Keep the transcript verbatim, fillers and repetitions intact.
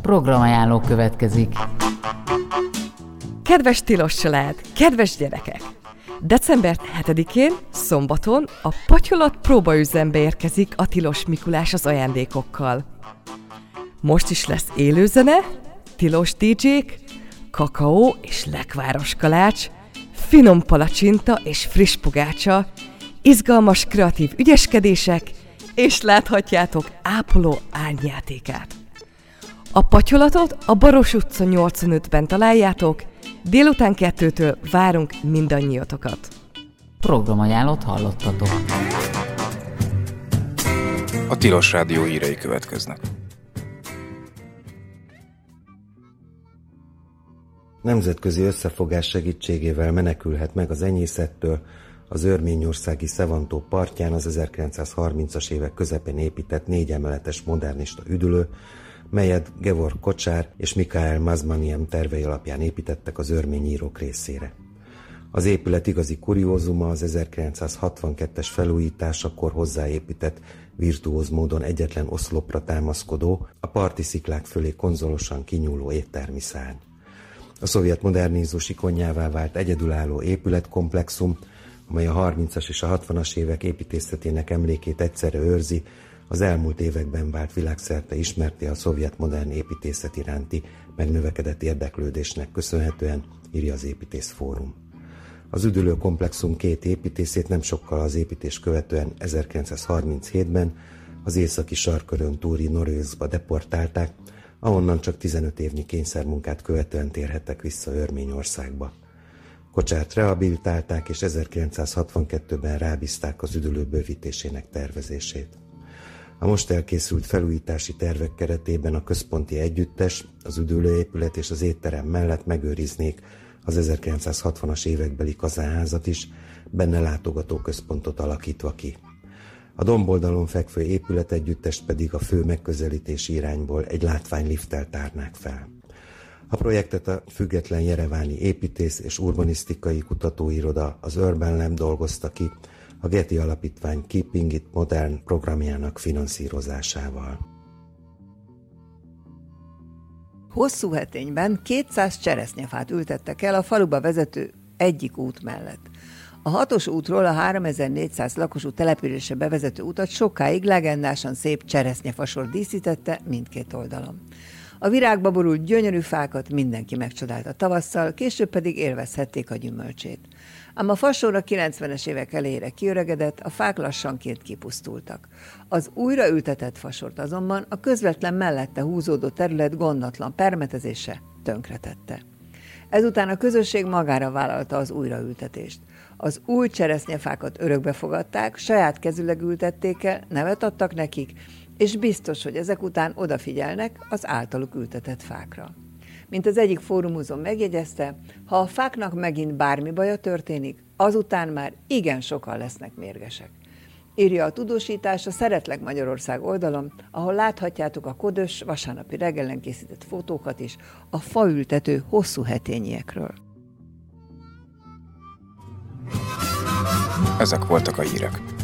Programajánló következik. Kedves tilos család, kedves gyerekek! december hetedikén, szombaton a Patyolat próbaüzembe érkezik a Tilos Mikulás az ajándékokkal. Most is lesz élőzene, tilos dé dzsék, kakaó és lekváros kalács, finom palacsinta és friss pogácsa, izgalmas kreatív ügyeskedések, és láthatjátok ápoló árnyjátékát. A Patyolatot a Baros utca nyolcvanötben találjátok, délután kettőtől várunk mindannyiatokat. Programajánlót hallottatok. A Tilos Rádió hírei következnek. Nemzetközi összefogás segítségével menekülhet meg az enyészettől az örményországi Szevantó partján az ezerkilencszázharmincas évek közepén épített négy emeletes modernista üdülő, melyet Gevor Kocsár és Mikael Mazmaniem tervei alapján építettek az örményírók részére. Az épület igazi kuriózuma az ezerkilencszázhatvankettes felújításakor hozzáépített, virtuóz módon egyetlen oszlopra támaszkodó, a parti sziklák fölé konzolosan kinyúló éttermi szárny. A szovjet modernizmus ikonjává vált egyedülálló épületkomplexum, amely a harmincas és a hatvanas évek építészetének emlékét egyszerre őrzi, az elmúlt években vált világszerte ismerté a szovjet modern építészet iránti megnövekedett érdeklődésnek köszönhetően, írja az Építész Fórum. Az üdülő komplexum két építészét nem sokkal az építés követően ezerkilencszázharminchétben az északi sarkkörön túli Norőszba deportálták, ahonnan csak tizenöt évnyi kényszermunkát követően térhettek vissza Örményországba. Kocsárt rehabilitálták, és ezerkilencszázhatvankettőben rábízták az üdülő bővítésének tervezését. A most elkészült felújítási tervek keretében a központi együttes, az üdülőépület és az étterem mellett megőriznék az ezerkilencszázhatvanas évekbeli kazánházat is, benne látogatóközpontot alakítva ki. A domboldalon fekvő épületegyüttest pedig a fő megközelítési irányból egy látványlifttel tárnák fel. A projektet a független jereváni építész és urbanisztikai kutatóiroda, az Urban Lab dolgozta ki, a Getty Alapítvány Keeping It Modern programjának finanszírozásával. Hosszúhetényben kétszáz cseresznyefát ültettek el a faluba vezető egyik út mellett. A hatos útról a háromezer-négyszáz lakosú településre bevezető utat sokáig legendásan szép cseresznyefasor díszítette mindkét oldalon. A virágba borult gyönyörű fákat mindenki megcsodálta tavasszal, később pedig élvezhették a gyümölcsét. Ám a fasor a kilencvenes évek elejére kiöregedett, a fák lassanként kipusztultak. Az újraültetett fasort azonban a közvetlen mellette húzódó terület gondatlan permetezése tönkretette. Ezután a közösség magára vállalta az újraültetést. Az új cseresznyefákat örökbe fogadták, saját kezüleg ültették el, nevet adtak nekik, és biztos, hogy ezek után odafigyelnek az általuk ültetett fákra. Mint az egyik fórumúzón megjegyezte, ha a fáknak megint bármi baja történik, azután már igen sokan lesznek mérgesek. Írja a tudósítás a Szeretlek Magyarország oldalon, ahol láthatjátok a ködös vasárnapi reggelen készített fotókat is a faültető hosszúhetényiekről. Ezek voltak a hírek.